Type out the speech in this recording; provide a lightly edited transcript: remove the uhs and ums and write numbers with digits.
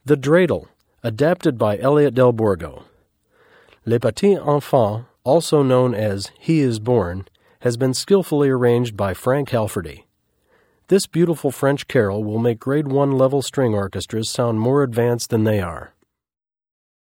The Dreidel, adapted by Elliot Del Borgo. Le Petit Enfant, also known as He is Born, has been skillfully arranged by Frank Halferty. This beautiful French carol will make grade 1 level string orchestras sound more advanced than they are.